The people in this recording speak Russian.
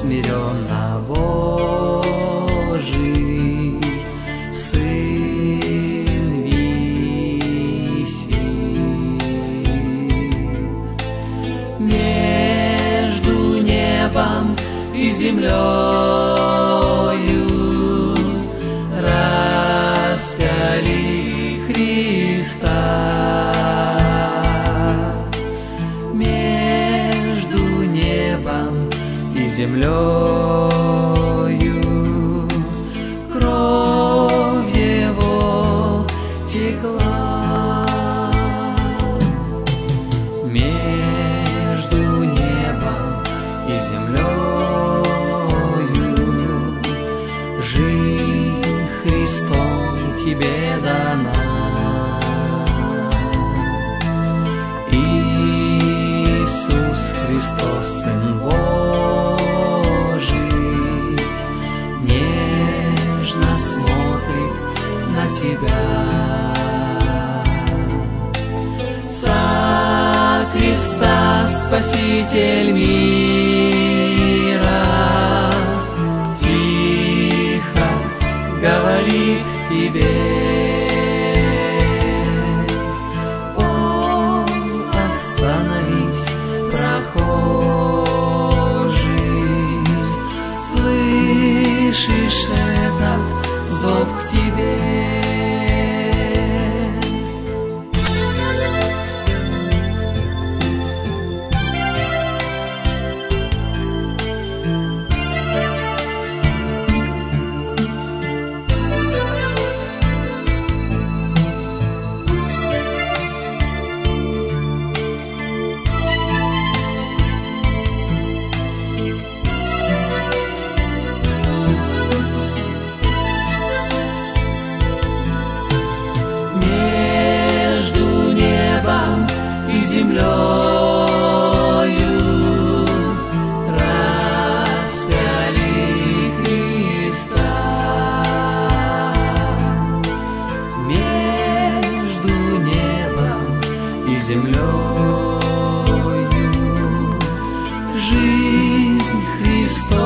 смиренно Божий Сын висит. Между небом и землею распяли Христа. Между небом и землею кровь Его текла. Между небом и землею жизнь Христом тебе дана. Иисус Христос, Сын Божий, нежно смотрит на тебя. Со креста Спаситель мира тихо говорит к тебе. Остановись, прохожий, слышишь этот зов к тебе? Землею распяли Христа. Между небом и землею жизнь Христова